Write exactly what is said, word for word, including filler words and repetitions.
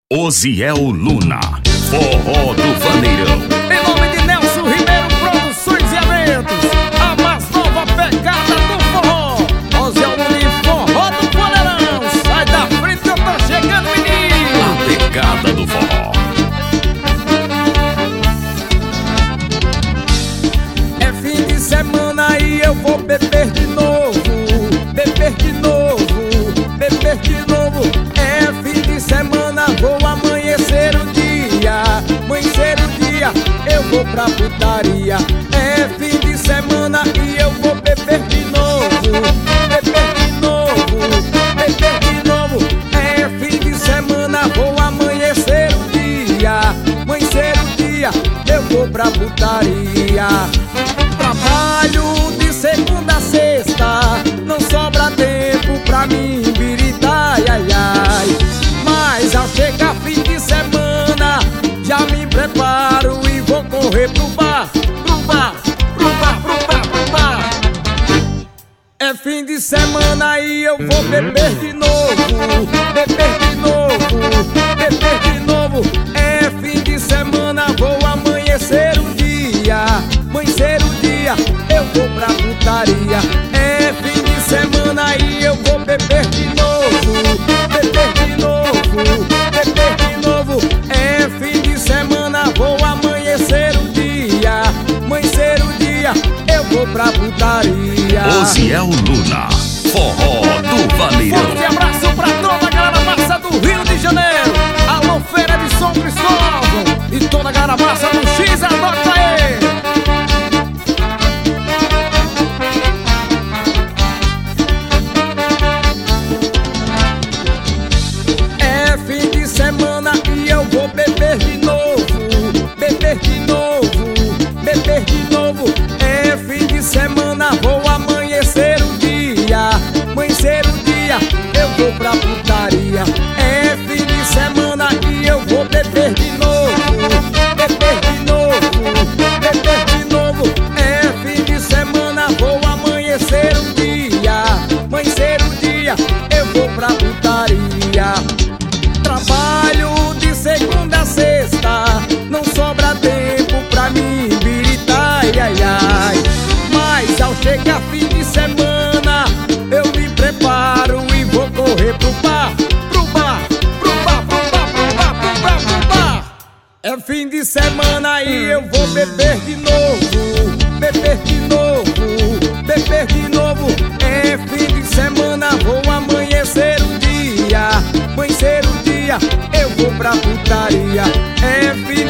Osiel Luna, Forró do Vaneirão. Em nome de Nelson Ribeiro Produções e Eventos, a mais nova pegada do forró. Osiel Luna e Forró do Vaneirão. Sai da frente que eu tô chegando, menino. A pegada do forró. É fim de semana e eu vou beber de novo. Beber de novo, beber de novo. É fim de semana, vou amanhecer o dia. Amanhecer o dia, eu vou pra putaria. É fim de semana e eu vou beber de novo. Beber de novo, beber de novo. É fim de semana, vou amanhecer o dia. Amanhecer o dia, eu vou pra putaria. Trabalho de segunda a sexta, não sobra tempo pra mim biritar, ai, ai, ai. Mas ao chegar fim de semana, já me preparo e vou correr pro bar, pro bar, pro bar, pro bar, pro bar. É fim de semana e eu vou beber de novo, beber de novo, beber de novo. É fim de semana, vou amanhecer o dia, amanhecer o dia, eu vou pra putaria. É fim de semana e eu vou beber de novo, beber de novo, beber de novo. É fim de semana, vou amanhecer o dia, amanhecer o dia, eu vou pra putaria. Osiel Luna, Forró do Vaneirão. Forte abraço pra toda a galera massa do Rio de Janeiro. Alô, Feira de São Cristóvão e toda a galera massa do X, anota aí. É fim de semana e eu vou beber de novo, beber de novo, beber de novo. É fim de semana, vou amanhecer o dia, amanhecer o dia, eu vou pra putaria. É fim de semana e eu vou beber de novo, beber de novo, beber de novo. É fim de semana, vou amanhecer o dia, amanhecer o dia, eu vou pra putaria. Trabalho de segunda a sexta, não sobra tempo pra mim biritar, ai, ai, ai. Mas ao chegar fim de semana, eu me preparo e vou correr pro bar, pro bar, pro bar, pro bar, pro bar, pro bar, pro bar. É fim de semana e eu vou beber de novo, beber de novo, beber de novo. É fim de semana, vou amanhecer o dia, amanhecer o dia, eu vou pra putaria. É fim